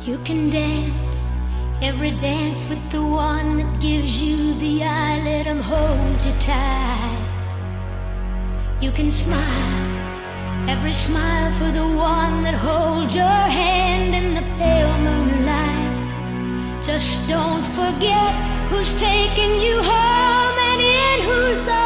You can dance, every dance with the one that gives you the eye, let him hold you tight. You can smile, every smile for the one that holds your hand in the pale moonlight. Just don't forget who's taking you home and in whose arms